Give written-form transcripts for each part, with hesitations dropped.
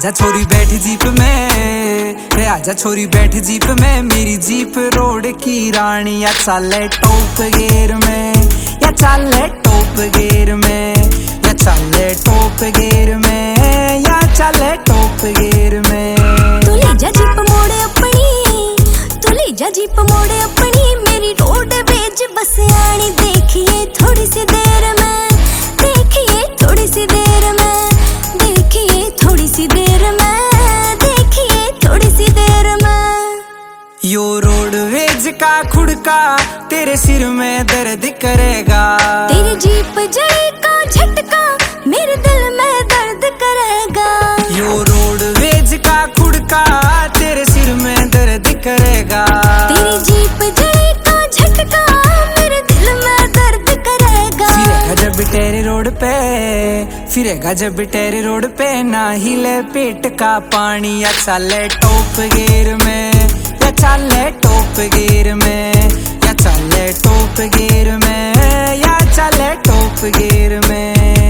आजा छोरी बैठ जीप में, रे आजा छोरी बैठ जीप में, मेरी जीप रोड की रानी। या चाले टॉप गियर में, या चाले टॉप गियर में, या चाले टॉप गियर में, या चाले टॉप गियर में। तू ले जा जीप मोड़े अपनी, तू ले जा जीप मोड़े अपनी, मेरी रोड बेच बस आनी। देखिए थोड़ी सी देर में, देखिए थोड़ी सी देर में, देखिए थोड़ी सी देर में, देखिए थोड़ी सी देर में। यो रोडवेज का खुड़का तेरे सिर में दर्द करेगा, तेरी जीप जड़ी का झटका मेरे दिल में दर्द करेगा। यो रोडवेज का खुड़का तेरे सिर में दर्द करेगा, तेरी जीप जड़ी का झटका मेरे दिल में दर्द करेगा। फिरेगा जब तेरे रोड पे, फिरेगा जब तेरे रोड पे, ना हिले पेट का पानी। या चाले टॉप गियर में, या चाले टॉप गियर में, या चाले टॉप गियर में, या चाले टॉप गियर में।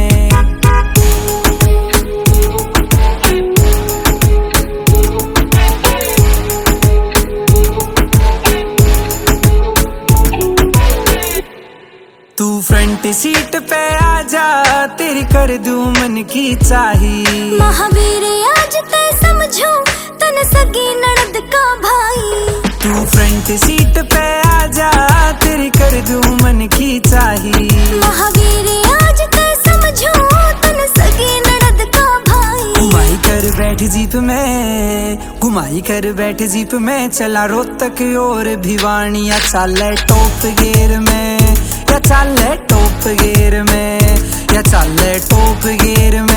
तू फ्रंट सीट पे आजा, तेरी कर दूं मन की चाही। महावीर आज तय समझो तन सगी ननद का भाई। तू फ्रंट सीट पे आजा, तेरी कर दूं मन की चाही। महावीर आज तय समझो तन सगी ननद का भाई। घुमाई कर बैठ जीप में, घुमाई कर बैठ जीप में, चला रोहतक और भिवानी। या चाले टॉप गियर में, या चाले टॉप गियर में, या चाले टॉप गियर में।